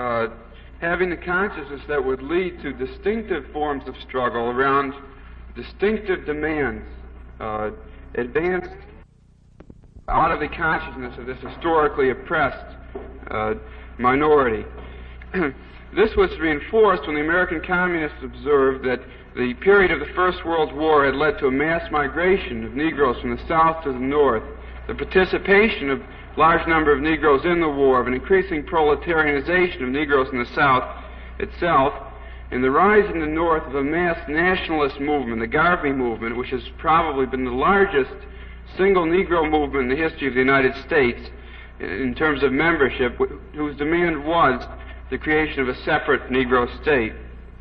having the consciousness that would lead to distinctive forms of struggle around distinctive demands advanced out of the consciousness of this historically oppressed minority. This was reinforced when the American communists observed that the period of the First World War had led to a mass migration of Negroes from the South to the North, the participation of large number of Negroes in the war, of an increasing proletarianization of Negroes in the South itself, and the rise in the North of a mass nationalist movement, the Garvey movement, which has probably been the largest single Negro movement in the history of the United States in terms of membership, whose demand was the creation of a separate Negro state.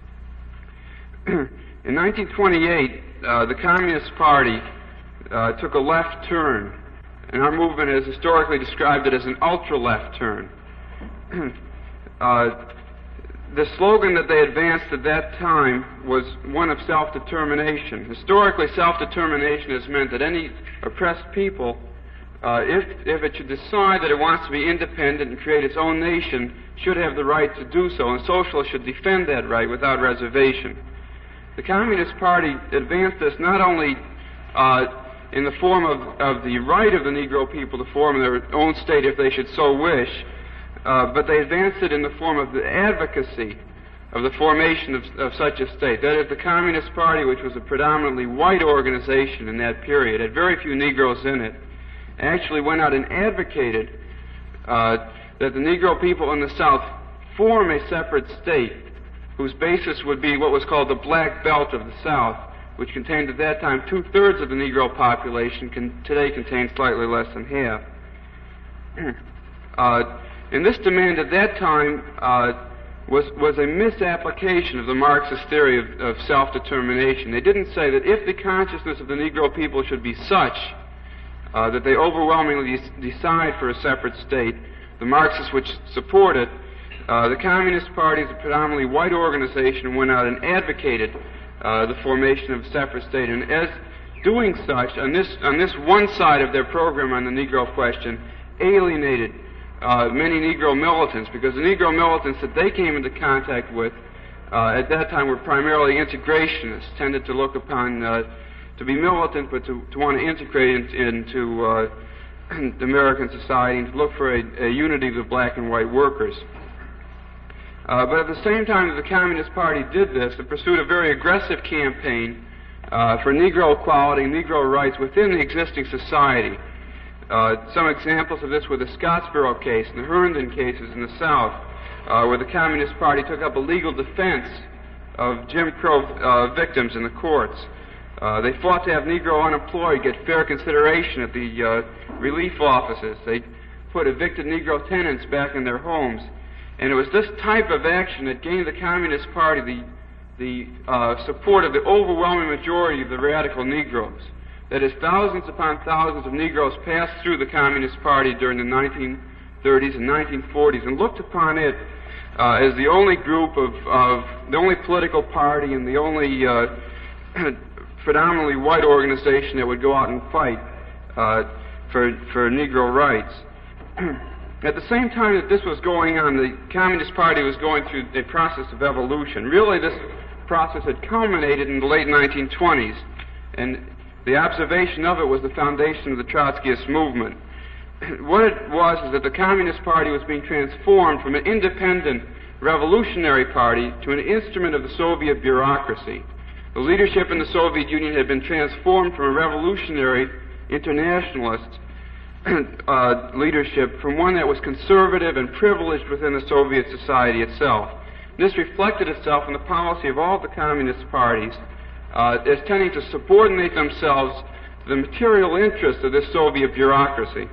In 1928, the Communist Party took a left turn, and our movement has historically described it as an ultra-left turn. The slogan that they advanced at that time was one of self-determination. Historically, self-determination has meant that any oppressed people, if it should decide that it wants to be independent and create its own nation, should have the right to do so, and socialists should defend that right without reservation. The Communist Party advanced this not only in the form of the right of the Negro people to form their own state if they should so wish, but they advanced it in the form of the advocacy of the formation of such a state. That is, the Communist Party, which was a predominantly white organization in that period, had very few Negroes in it, actually went out and advocated that the Negro people in the South form a separate state whose basis would be what was called the Black Belt of the South, which contained at that time 2/3 of the Negro population, today contains slightly less than half. And this demand at that time was a misapplication of the Marxist theory of self-determination. They didn't say that if the consciousness of the Negro people should be such that they overwhelmingly decide for a separate state, the Marxists would support it. The Communist Party is a predominantly white organization, went out and advocated the formation of a separate state, and as doing such, on this one side of their program on the Negro question, alienated many Negro militants, because the Negro militants that they came into contact with at that time were primarily integrationists, tended to look upon to be militant, but to want to integrate into American society and to look for a unity of the black and white workers. But at the same time that the Communist Party did this, it pursued a very aggressive campaign for Negro equality and Negro rights within the existing society. Some examples of this were the Scottsboro case and the Herndon cases in the South, where the Communist Party took up a legal defense of Jim Crow victims in the courts. They fought to have Negro unemployed get fair consideration at the relief offices. They put evicted Negro tenants back in their homes. And it was this type of action that gained the Communist Party the support of the overwhelming majority of the radical Negroes. That is, thousands upon thousands of Negroes passed through the Communist Party during the 1930s and 1940s and looked upon it as the only group of the only political party and the only predominantly white organization that would go out and fight for Negro rights. At the same time that this was going on, the Communist Party was going through a process of evolution. Really, this process had culminated in the late 1920s, and the observation of it was the foundation of the Trotskyist movement. What it was is that the Communist Party was being transformed from an independent revolutionary party to an instrument of the Soviet bureaucracy. The leadership in the Soviet Union had been transformed from a revolutionary internationalist leadership from one that was conservative and privileged within the Soviet society itself. This reflected itself in the policy of all of the communist parties as tending to subordinate themselves to the material interests of this Soviet bureaucracy.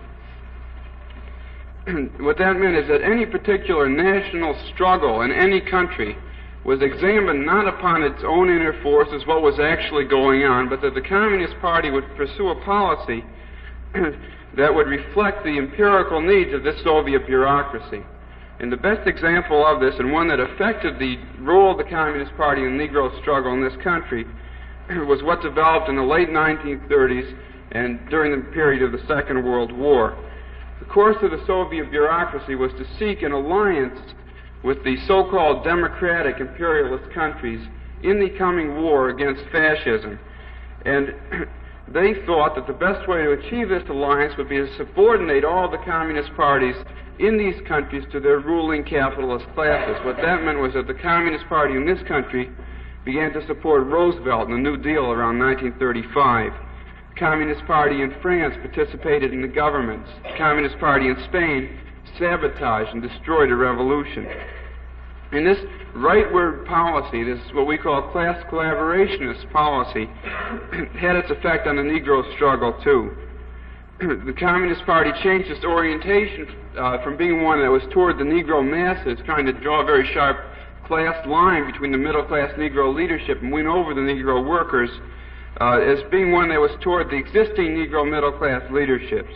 What that meant is that any particular national struggle in any country was examined not upon its own inner forces, what was actually going on, but that the Communist Party would pursue a policy that would reflect the empirical needs of this Soviet bureaucracy. And the best example of this, and one that affected the role of the Communist Party in the Negro struggle in this country, was what developed in the late 1930s and during the period of the Second World War. The course of the Soviet bureaucracy was to seek an alliance with the so-called democratic imperialist countries in the coming war against fascism. And they thought that the best way to achieve this alliance would be to subordinate all the communist parties in these countries to their ruling capitalist classes. What that meant was that the Communist Party in this country began to support Roosevelt and the New Deal around 1935. The Communist Party in France participated in the governments. The Communist Party in Spain sabotaged and destroyed a revolution. And this rightward policy, this what we call class collaborationist policy, had its effect on the Negro struggle too. The Communist Party changed its orientation from being one that was toward the Negro masses, trying to draw a very sharp class line between the middle-class Negro leadership and win over the Negro workers, as being one that was toward the existing Negro middle-class leaderships.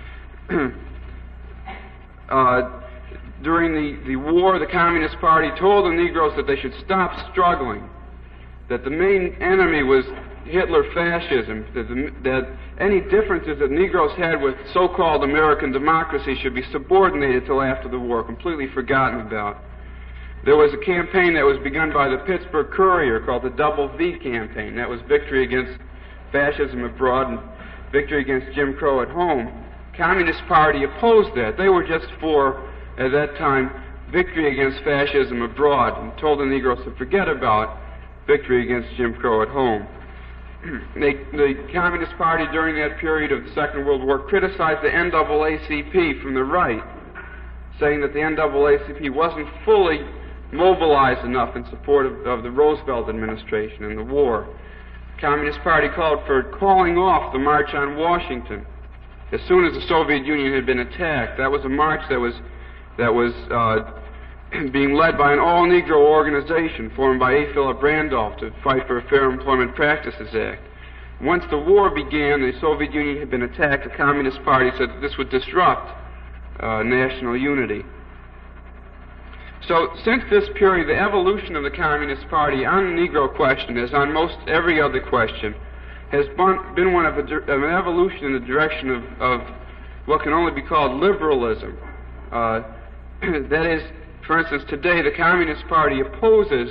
During the war, the Communist Party told the Negroes that they should stop struggling, that the main enemy was Hitler fascism, that any differences that Negroes had with so-called American democracy should be subordinated till after the war, completely forgotten about. There was a campaign that was begun by the Pittsburgh Courier called the Double V campaign. That was victory against fascism abroad and victory against Jim Crow at home. Communist Party opposed that. They were just for, at that time, victory against fascism abroad, and told the Negroes to forget about victory against Jim Crow at home. The Communist Party during that period of the Second World War criticized the NAACP from the right, saying that the NAACP wasn't fully mobilized enough in support of the Roosevelt administration in the war. The Communist Party called for calling off the March on Washington as soon as the Soviet Union had been attacked. That was a march that was being led by an all-Negro organization formed by A. Philip Randolph to fight for a Fair Employment Practices Act. Once the war began, the Soviet Union had been attacked, the Communist Party said that this would disrupt national unity. So since this period, the evolution of the Communist Party on the Negro question, as on most every other question, has been one of an evolution in the direction of what can only be called liberalism. That is, for instance, today the Communist Party opposes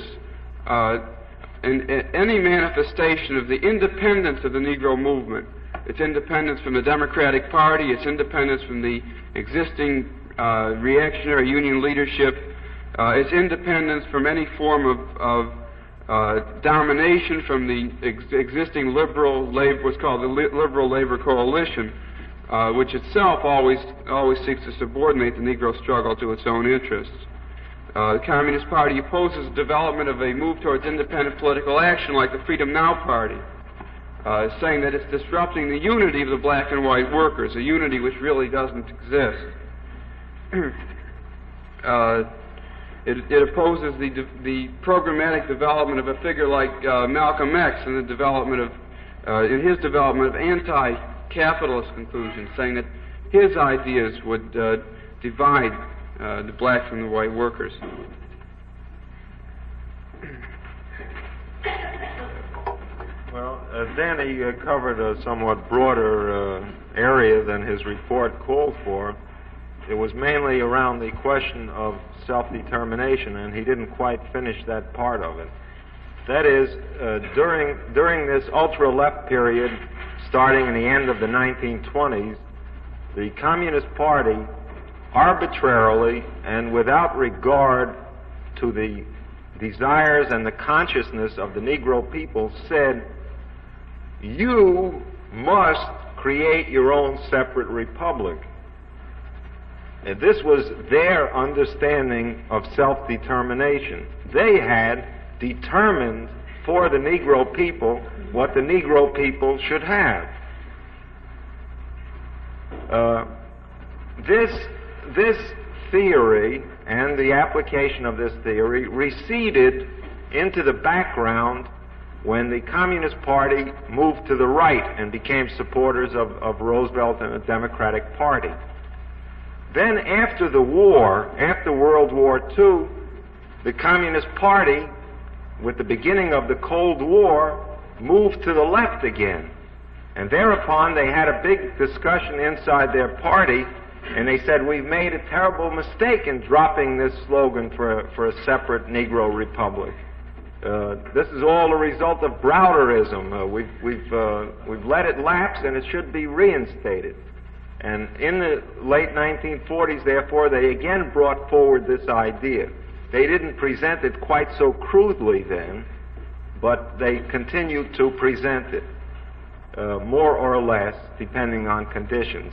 any manifestation of the independence of the Negro movement, its independence from the Democratic Party, its independence from the existing reactionary Union leadership, its independence from any form of domination from the existing liberal labor, what's called the Liberal Labor Coalition, which itself always seeks to subordinate the Negro struggle to its own interests. The Communist Party opposes the development of a move towards independent political action like the Freedom Now Party, saying that it's disrupting the unity of the black and white workers, a unity which really doesn't exist. It opposes the programmatic development of a figure like Malcolm X and the development of, in his development of anti-capitalist conclusions, saying that his ideas would divide the black from the white workers. Well, Danny covered a somewhat broader area than his report called for. It was mainly around the question of self-determination, and he didn't quite finish that part of it. That is, during this ultra-left period, starting in the end of the 1920s, the Communist Party arbitrarily and without regard to the desires and the consciousness of the Negro people said, you must create your own separate republic. And this was their understanding of self-determination. They had determined for the Negro people what the Negro people should have. This theory and the application of this theory receded into the background when the Communist Party moved to the right and became supporters of Roosevelt and the Democratic Party. Then after the war, after World War II, the Communist Party, with the beginning of the Cold War, moved to the left again. And thereupon they had a big discussion inside their party And they said, we've made a terrible mistake in dropping this slogan for a separate Negro Republic. This is all a result of Browderism. We've let it lapse, and it should be reinstated. And in the late 1940s, therefore, they again brought forward this idea. They didn't present it quite so crudely then, but they continued to present it, more or less, depending on conditions,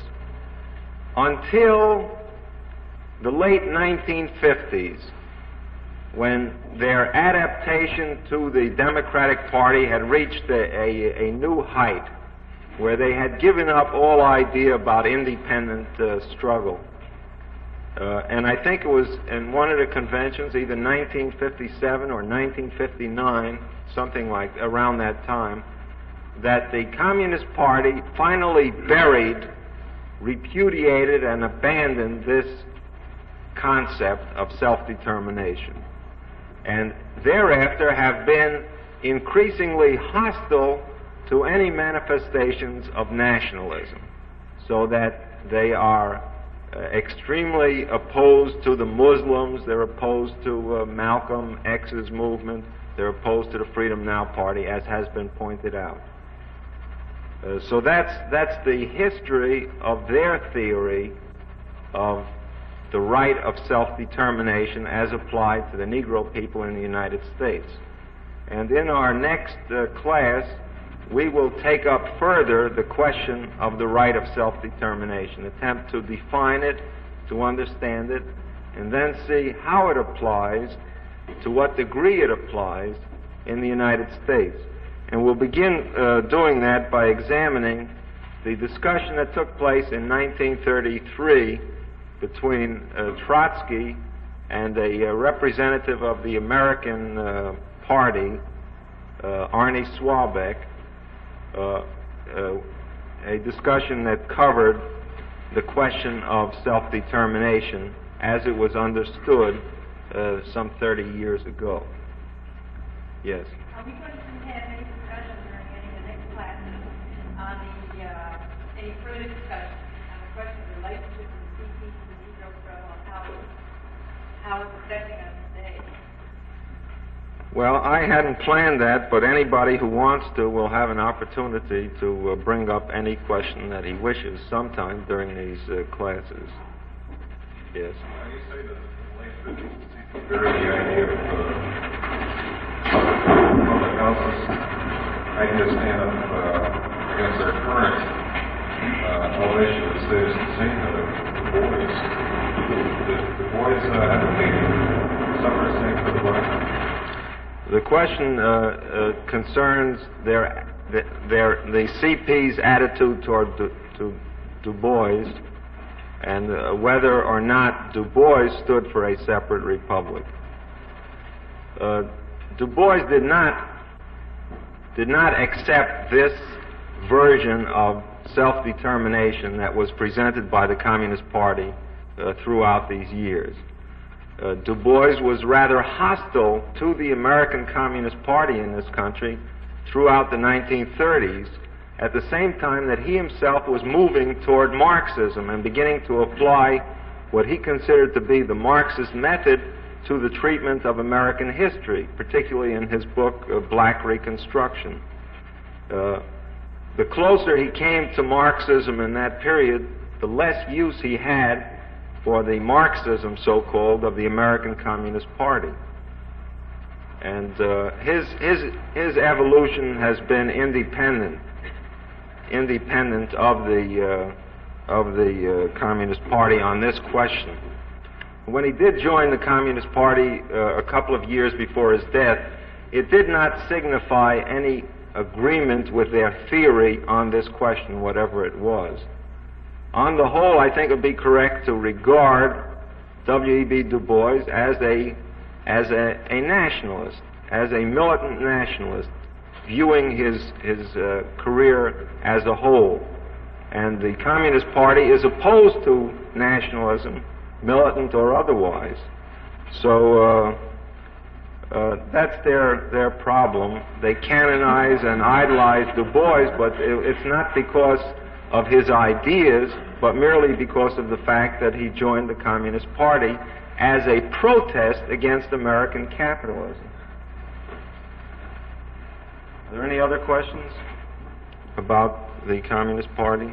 until the late 1950s, when their adaptation to the Democratic Party had reached a new height, where they had given up all idea about independent struggle. And I think it was in one of the conventions, either 1957 or 1959, something like around that time, that the Communist Party finally buried, repudiated, and abandoned this concept of self-determination. And thereafter have been increasingly hostile to any manifestations of nationalism, so that they are extremely opposed to the Muslims, they're opposed to Malcolm X's movement, they're opposed to the Freedom Now Party, as has been pointed out. So that's the history of their theory of the right of self-determination as applied to the Negro people in the United States. And in our next class, we will take up further the question of the right of self-determination, attempt to define it, to understand it, and then see how it applies, to what degree it applies in the United States. And we'll begin doing that by examining the discussion that took place in 1933 between Trotsky and a representative of the American Party, Arnie Swabeck, a discussion that covered the question of self-determination as it was understood some 30 years ago. Yes? Are we going to have any discussion during any of the next classes on any further discussion on the question of the relationship of the CP to the Negro struggle and how it's affecting us today? Well, I hadn't planned that, but anybody who wants to will have an opportunity to bring up any question that he wishes sometime during these classes. Yes? You say that the relationship to the idea of public houses making a stand up against their current elevation of the status and scene of the boys. The boys advocating separate things for the black. The question concerns the CP's attitude toward Du Bois, and whether or not Du Bois stood for a separate republic. Du Bois did not accept this version of self-determination that was presented by the Communist Party throughout these years. Du Bois was rather hostile to the American Communist Party in this country throughout the 1930s, at the same time that he himself was moving toward Marxism and beginning to apply what he considered to be the Marxist method to the treatment of American history, particularly in his book, Black Reconstruction. The closer he came to Marxism in that period, the less use he had for the Marxism, so-called, of the American Communist Party. And his evolution has been independent of the Communist Party on this question. When he did join the Communist Party a couple of years before his death, it did not signify any agreement with their theory on this question, whatever it was. On the whole, I think it would be correct to regard W.E.B. Du Bois as a nationalist, as a militant nationalist, viewing his career as a whole. And the Communist Party is opposed to nationalism, militant or otherwise. So that's their problem. They canonize and idolize Du Bois, but it's not because of his ideas, but merely because of the fact that he joined the Communist Party as a protest against American capitalism. Are there any other questions about the Communist Party?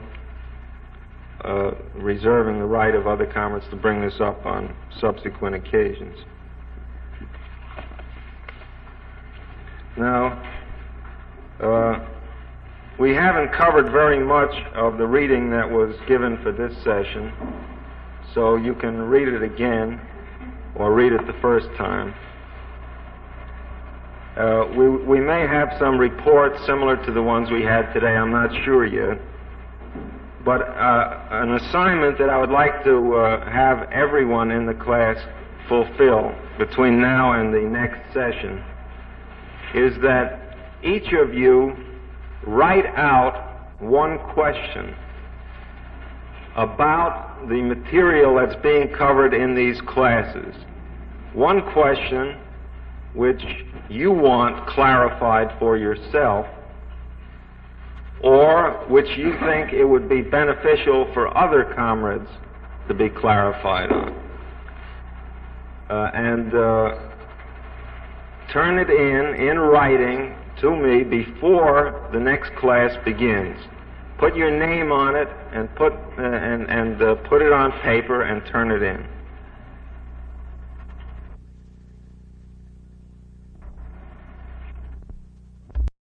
Reserving the right of other comrades to bring this up on subsequent occasions. Now, we haven't covered very much of the reading that was given for this session, so you can read it again or read it the first time. We may have some reports similar to the ones we had today, I'm not sure yet. But an assignment that I would like to have everyone in the class fulfill between now and the next session is that each of you write out one question about the material that's being covered in these classes. One question which you want clarified for yourself, or which you think it would be beneficial for other comrades to be clarified on. And turn it in writing to me before the next class begins. Put your name on it and put it on paper and turn it in.